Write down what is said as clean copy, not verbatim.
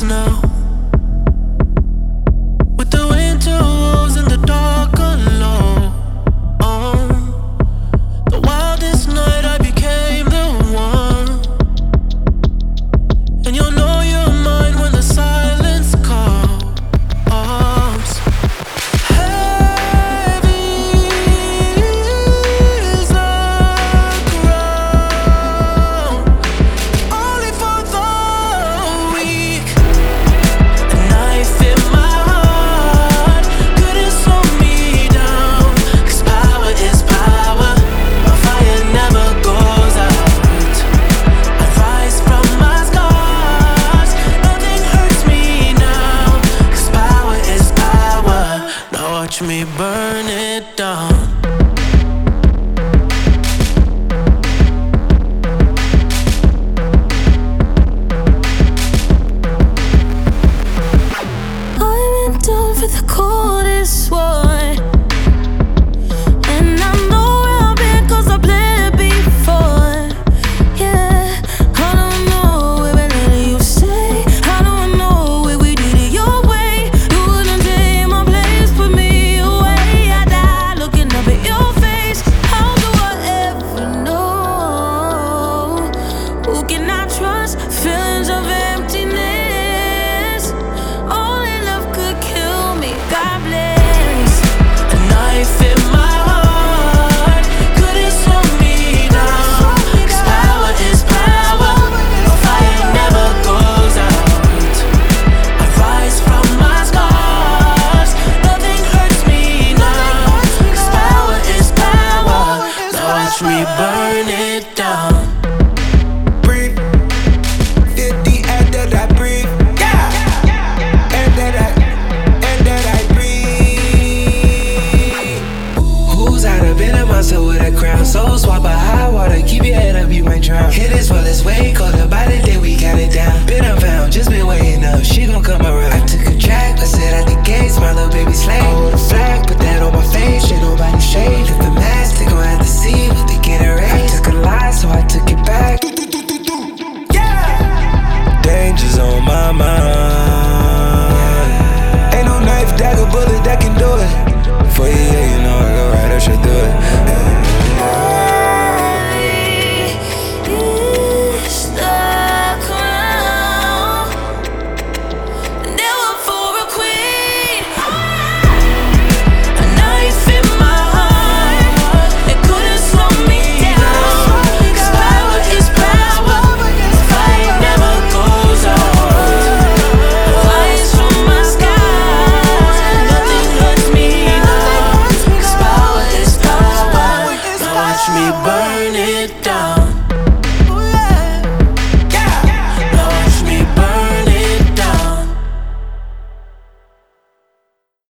now. With the windows in the dark alone. The wildest night I became the one. And you'll know you're mine when the silence comes. Heavy is the ground, only for the weak. A knife in my heart couldn't slow me down. 'Cause power is power, my fire never goes out. I rise from my scars, nothing hurts me now. 'Cause power is power, now watch me burn it down. I went down for the coldest war.